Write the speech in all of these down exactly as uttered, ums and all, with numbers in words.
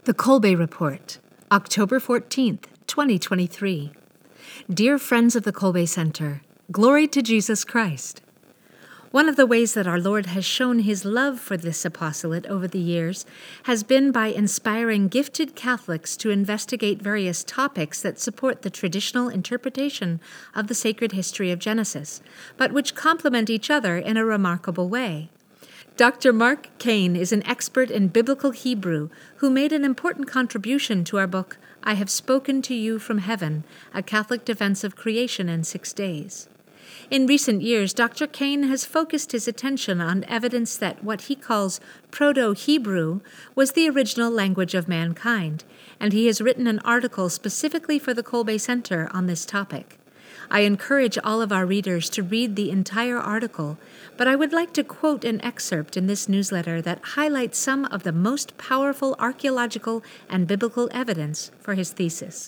The Kolbe Report, October fourteenth, twenty twenty-three. Dear friends of the Kolbe Center, glory to Jesus Christ. One of the ways that our Lord has shown his love for this apostolate over the years has been by inspiring gifted Catholics to investigate various topics that support the traditional interpretation of the sacred history of Genesis, but which complement each other in a remarkable way. Doctor Mark Kane is an expert in biblical Hebrew who made an important contribution to our book, I Have Spoken to You from Heaven, A Catholic Defense of Creation in Six Days. In recent years, Doctor Kane has focused his attention on evidence that what he calls Proto-Hebrew was the original language of mankind, and he has written an article specifically for the Kolbe Center on this topic. I encourage all of our readers to read the entire article, but I would like to quote an excerpt in this newsletter that highlights some of the most powerful archaeological and biblical evidence for his thesis.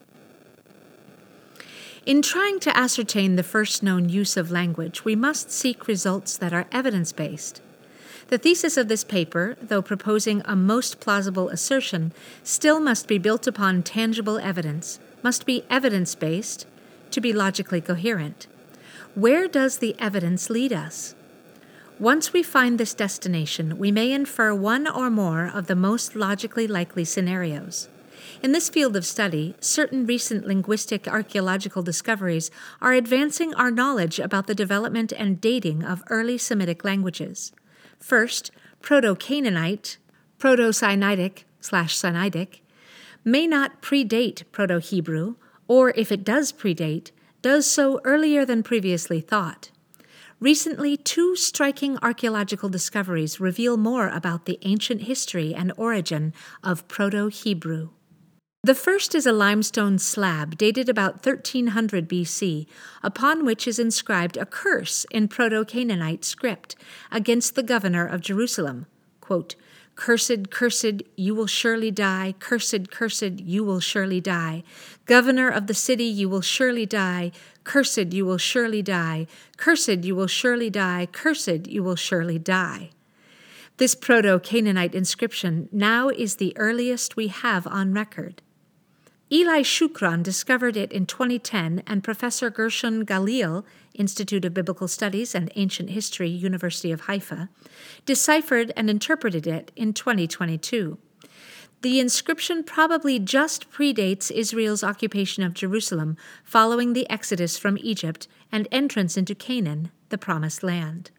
In trying to ascertain the first known use of language, we must seek results that are evidence-based. The thesis of this paper, though proposing a most plausible assertion, still must be built upon tangible evidence, must be evidence-based, to be logically coherent. Where does the evidence lead us? Once we find this destination, we may infer one or more of the most logically likely scenarios. In this field of study, certain recent linguistic archaeological discoveries are advancing our knowledge about the development and dating of early Semitic languages. First, Proto-Canaanite, Proto-Sinaitic slash Sinaitic, may not predate Proto-Hebrew, or if it does predate, does so earlier than previously thought. Recently, two striking archaeological discoveries reveal more about the ancient history and origin of Proto-Hebrew. The first is a limestone slab dated about thirteen hundred B C, upon which is inscribed a curse in Proto-Canaanite script against the governor of Jerusalem. Quote, "Cursed, cursed, you will surely die. Cursed, cursed, you will surely die. Governor of the city, you will surely die. Cursed, you will surely die. Cursed, you will surely die. Cursed, you will surely die." This Proto-Canaanite inscription now is the earliest we have on record. Eli Shukran discovered it in twenty ten, and Professor Gershon Galil, Institute of Biblical Studies and Ancient History, University of Haifa, deciphered and interpreted it in twenty twenty-two. The inscription probably just predates Israel's occupation of Jerusalem following the exodus from Egypt and entrance into Canaan, the Promised Land.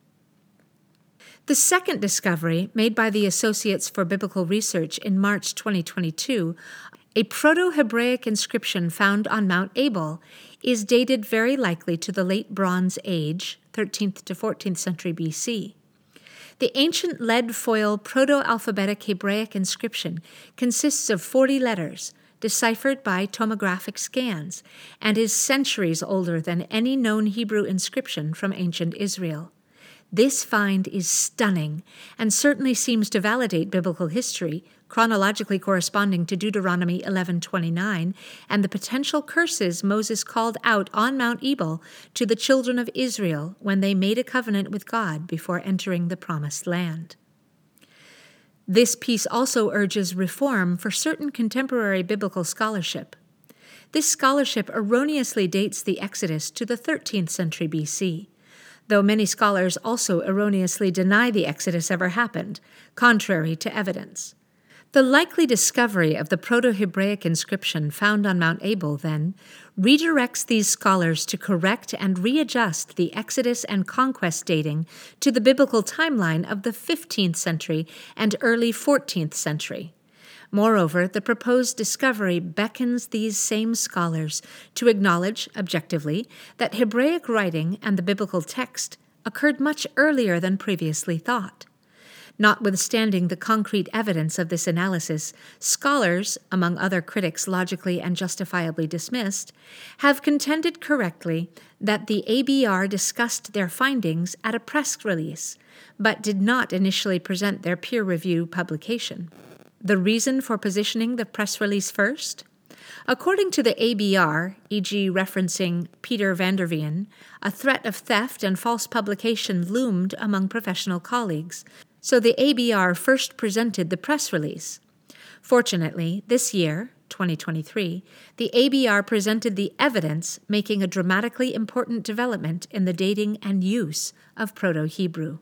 The second discovery, made by the Associates for Biblical Research in March twenty twenty-two, a Proto-Hebraic inscription found on Mount Abel, is dated very likely to the Late Bronze Age, thirteenth to fourteenth century B C. The ancient lead foil Proto-Alphabetic Hebraic inscription consists of forty letters, deciphered by tomographic scans, and is centuries older than any known Hebrew inscription from ancient Israel. This find is stunning and certainly seems to validate biblical history, chronologically corresponding to Deuteronomy eleven twenty-nine and the potential curses Moses called out on Mount Ebal to the children of Israel when they made a covenant with God before entering the Promised Land. This piece also urges reform for certain contemporary biblical scholarship. This scholarship erroneously dates the Exodus to the thirteenth century B C, though many scholars also erroneously deny the Exodus ever happened, contrary to evidence. The likely discovery of the Proto-Hebraic inscription found on Mount Abel, then, redirects these scholars to correct and readjust the Exodus and conquest dating to the biblical timeline of the fifteenth century and early fourteenth century. Moreover, the proposed discovery beckons these same scholars to acknowledge, objectively, that Hebraic writing and the biblical text occurred much earlier than previously thought. Notwithstanding the concrete evidence of this analysis, scholars, among other critics logically and justifiably dismissed, have contended correctly that the A B R discussed their findings at a press release, but did not initially present their peer review publication. The reason for positioning the press release first? According to the A B R, for example referencing Peter van der Veen, a threat of theft and false publication loomed among professional colleagues, so the A B R first presented the press release. Fortunately, this year, twenty twenty-three, the A B R presented the evidence making a dramatically important development in the dating and use of Proto-Hebrew.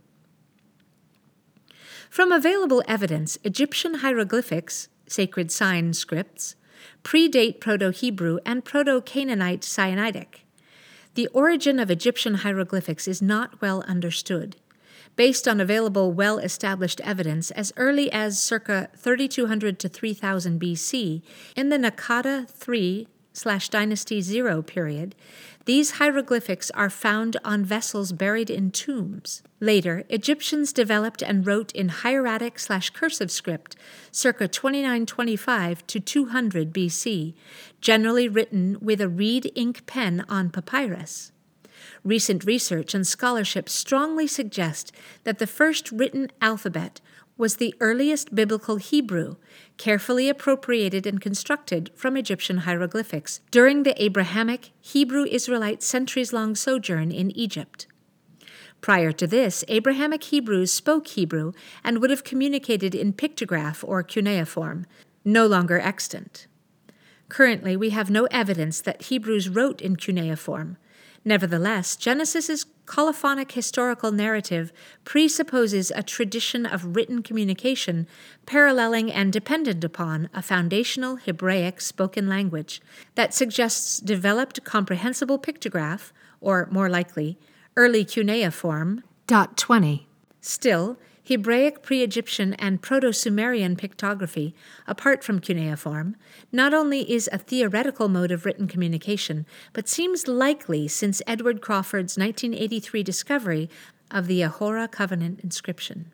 From available evidence, Egyptian hieroglyphics, sacred sign scripts, predate Proto-Hebrew and Proto-Canaanite Sinaitic. The origin of Egyptian hieroglyphics is not well understood. Based on available well-established evidence as early as circa thirty-two hundred to three thousand B C, in the Naqada three slash Dynasty zero period, these hieroglyphics are found on vessels buried in tombs. Later, Egyptians developed and wrote in hieratic slash cursive script circa twenty-nine twenty-five to two hundred B C, generally written with a reed ink pen on papyrus. Recent research and scholarship strongly suggest that the first written alphabet was the earliest biblical Hebrew, carefully appropriated and constructed from Egyptian hieroglyphics during the Abrahamic Hebrew-Israelite centuries-long sojourn in Egypt. Prior to this, Abrahamic Hebrews spoke Hebrew and would have communicated in pictograph or cuneiform, no longer extant. Currently, we have no evidence that Hebrews wrote in cuneiform. Nevertheless, Genesis's colophonic historical narrative presupposes a tradition of written communication paralleling and dependent upon a foundational Hebraic spoken language that suggests developed comprehensible pictograph, or more likely, early cuneiform. twenty. Still, Hebraic pre-Egyptian and Proto-Sumerian pictography, apart from cuneiform, not only is a theoretical mode of written communication, but seems likely since Edward Crawford's nineteen eighty-three discovery of the Ahura Covenant inscription.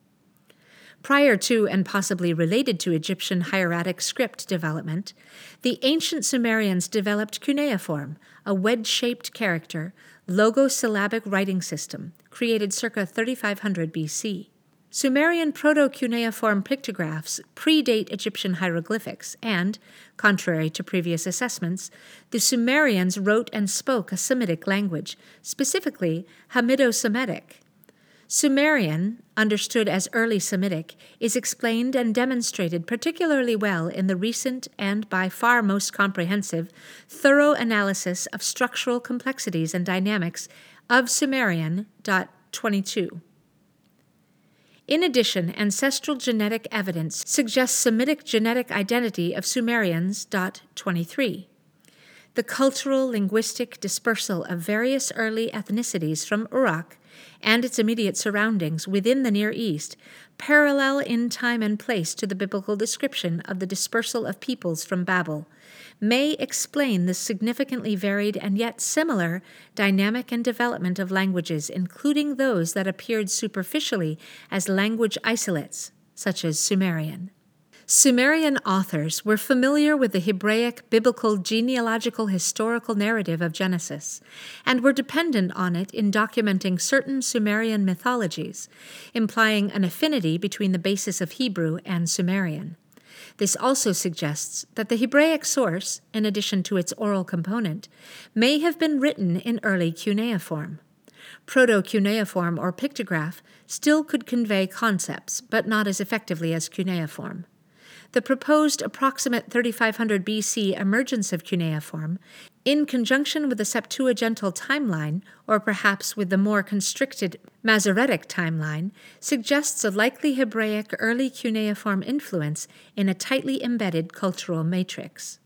Prior to and possibly related to Egyptian hieratic script development, the ancient Sumerians developed cuneiform, a wedge-shaped character, logosyllabic writing system, created circa thirty-five hundred B C. Sumerian proto-cuneiform pictographs predate Egyptian hieroglyphics and, contrary to previous assessments, the Sumerians wrote and spoke a Semitic language, specifically Hamido-Semitic. Sumerian, understood as early Semitic, is explained and demonstrated particularly well in the recent and by far most comprehensive, thorough analysis of structural complexities and dynamics of Sumerian. twenty-two. In addition, ancestral genetic evidence suggests Semitic genetic identity of Sumerians. twenty-three. The cultural, linguistic dispersal of various early ethnicities from Uruk and its immediate surroundings within the Near East parallel in time and place to the biblical description of the dispersal of peoples from Babel, may explain the significantly varied and yet similar dynamic and development of languages, including those that appeared superficially as language isolates, such as Sumerian. Sumerian authors were familiar with the Hebraic biblical genealogical historical narrative of Genesis, and were dependent on it in documenting certain Sumerian mythologies, implying an affinity between the basis of Hebrew and Sumerian. This also suggests that the Hebraic source, in addition to its oral component, may have been written in early cuneiform. Proto-cuneiform or pictograph still could convey concepts, but not as effectively as cuneiform. The proposed approximate thirty-five hundred B C emergence of cuneiform, in conjunction with the Septuagintal timeline, or perhaps with the more constricted Masoretic timeline, suggests a likely Hebraic early cuneiform influence in a tightly embedded cultural matrix.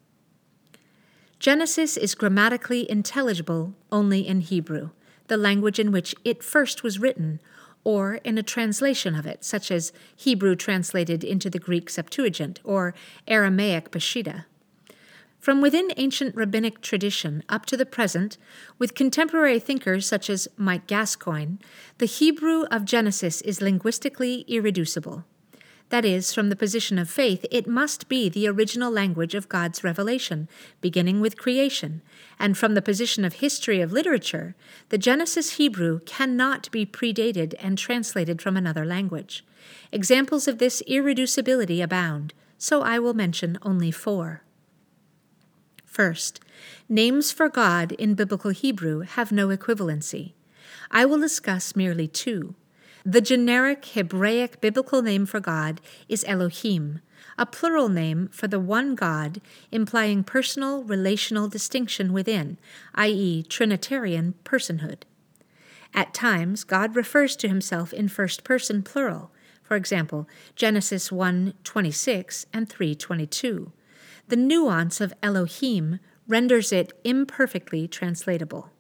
Genesis is grammatically intelligible only in Hebrew, the language in which it first was written, or in a translation of it, such as Hebrew translated into the Greek Septuagint or Aramaic Peshitta. From within ancient rabbinic tradition up to the present, with contemporary thinkers such as Mike Gascoigne, the Hebrew of Genesis is linguistically irreducible. That is, from the position of faith, it must be the original language of God's revelation, beginning with creation, and from the position of history of literature, the Genesis Hebrew cannot be predated and translated from another language. Examples of this irreducibility abound, so I will mention only four. First, names for God in biblical Hebrew have no equivalency. I will discuss merely two. The generic Hebraic biblical name for God is Elohim, a plural name for the one God, implying personal relational distinction within, that is, Trinitarian personhood. At times, God refers to himself in first person plural, for example, Genesis one twenty-six and three twenty-two. The nuance of Elohim renders it imperfectly translatable.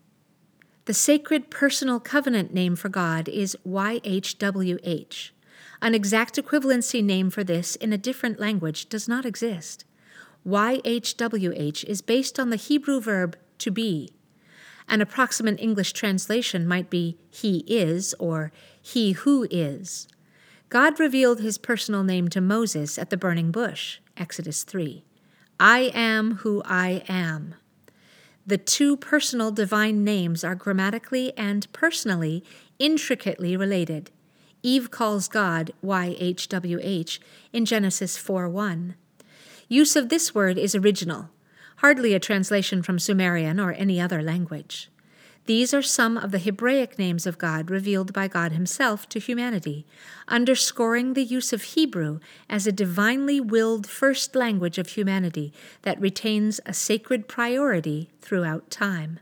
The sacred personal covenant name for God is Y H W H. An exact equivalency name for this in a different language does not exist. Y H W H is based on the Hebrew verb to be. An approximate English translation might be He is or He who is. God revealed his personal name to Moses at the burning bush, Exodus three. I am who I am. The two personal divine names are grammatically and personally intricately related. Eve calls God Y H W H in Genesis four one. Use of this word is original, hardly a translation from Sumerian or any other language. These are some of the Hebraic names of God revealed by God himself to humanity, underscoring the use of Hebrew as a divinely willed first language of humanity that retains a sacred priority throughout time.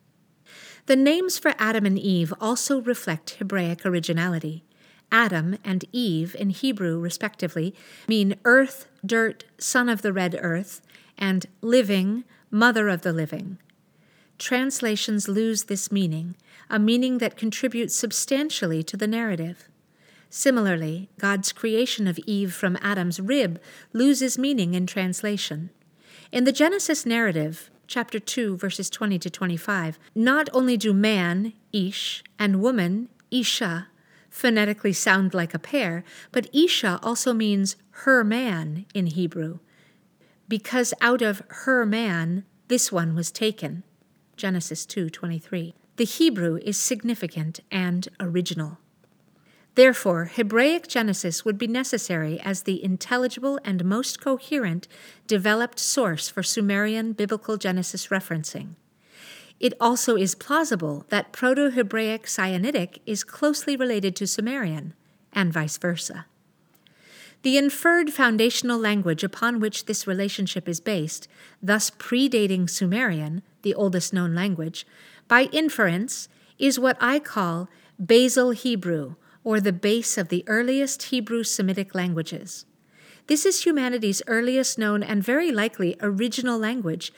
The names for Adam and Eve also reflect Hebraic originality. Adam and Eve in Hebrew, respectively, mean earth, dirt, son of the red earth, and living, mother of the living. Translations lose this meaning, a meaning that contributes substantially to the narrative. Similarly, God's creation of Eve from Adam's rib loses meaning in translation. In the Genesis narrative, chapter two, verses twenty to twenty-five, not only do man, Ish, and woman, Isha, phonetically sound like a pair, but Isha also means her man in Hebrew, because out of her man, this one was taken. Genesis two twenty-three. The Hebrew is significant and original. Therefore, Hebraic Genesis would be necessary as the intelligible and most coherent, developed source for Sumerian biblical Genesis referencing. It also is plausible that Proto-Hebraic Sinaitic is closely related to Sumerian, and vice versa. The inferred foundational language upon which this relationship is based, thus predating Sumerian, the oldest known language, by inference is what I call Basal Hebrew, or the base of the earliest Hebrew Semitic languages. This is humanity's earliest known and very likely original language,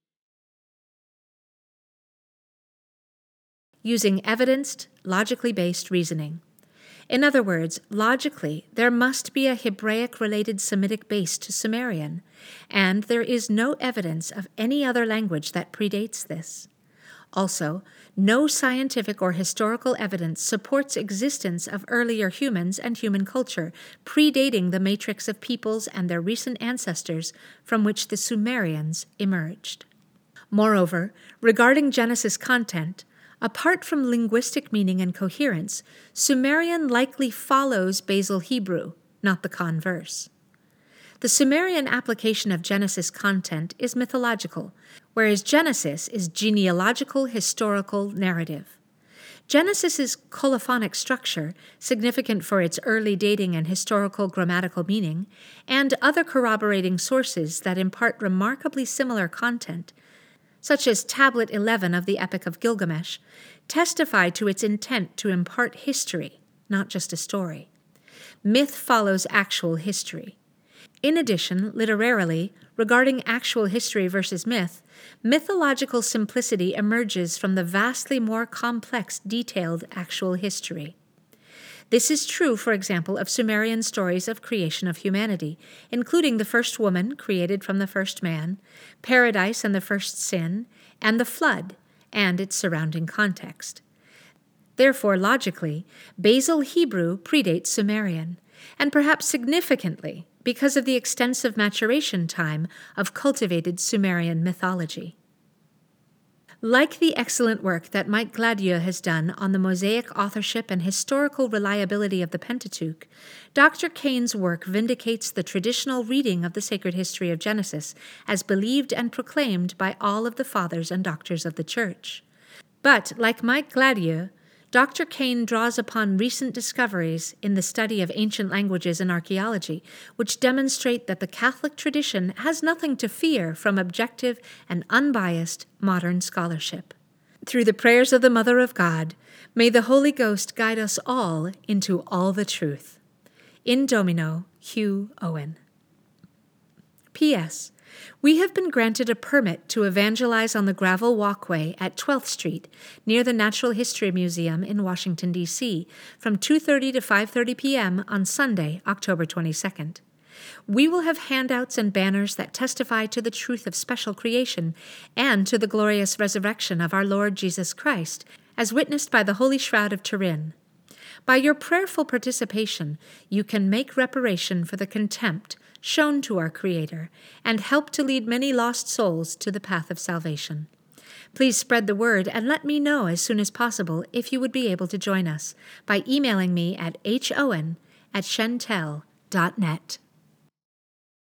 using evidenced, logically based reasoning. In other words, logically, there must be a Hebraic-related Semitic base to Sumerian, and there is no evidence of any other language that predates this. Also, no scientific or historical evidence supports existence of earlier humans and human culture predating the matrix of peoples and their recent ancestors from which the Sumerians emerged. Moreover, regarding Genesis content, apart from linguistic meaning and coherence, Sumerian likely follows Basal Hebrew, not the converse. The Sumerian application of Genesis content is mythological, whereas Genesis is genealogical historical narrative. Genesis's colophonic structure, significant for its early dating and historical grammatical meaning, and other corroborating sources that impart remarkably similar content, such as Tablet eleven of the Epic of Gilgamesh, testify to its intent to impart history, not just a story. Myth follows actual history. In addition, literarily, regarding actual history versus myth, mythological simplicity emerges from the vastly more complex, detailed actual history. This is true, for example, of Sumerian stories of creation of humanity, including the first woman created from the first man, paradise and the first sin, and the flood and its surrounding context. Therefore, logically, Basal Hebrew predates Sumerian, and perhaps significantly because of the extensive maturation time of cultivated Sumerian mythology. Like the excellent work that Mike Gladieux has done on the Mosaic authorship and historical reliability of the Pentateuch, Doctor Kane's work vindicates the traditional reading of the sacred history of Genesis as believed and proclaimed by all of the fathers and doctors of the Church. But, like Mike Gladieux, Doctor Kane draws upon recent discoveries in the study of ancient languages and archaeology, which demonstrate that the Catholic tradition has nothing to fear from objective and unbiased modern scholarship. Through the prayers of the Mother of God, may the Holy Ghost guide us all into all the truth. In Domino, Hugh Owen. P S. We have been granted a permit to evangelize on the gravel walkway at twelfth Street, near the Natural History Museum in Washington, D C, from two thirty to five thirty p.m. on Sunday, October twenty-second. We will have handouts and banners that testify to the truth of special creation and to the glorious resurrection of our Lord Jesus Christ, as witnessed by the Holy Shroud of Turin. By your prayerful participation, you can make reparation for the contempt shown to our Creator and help to lead many lost souls to the path of salvation. Please spread the word and let me know as soon as possible if you would be able to join us by emailing me at howen at shentel dot net.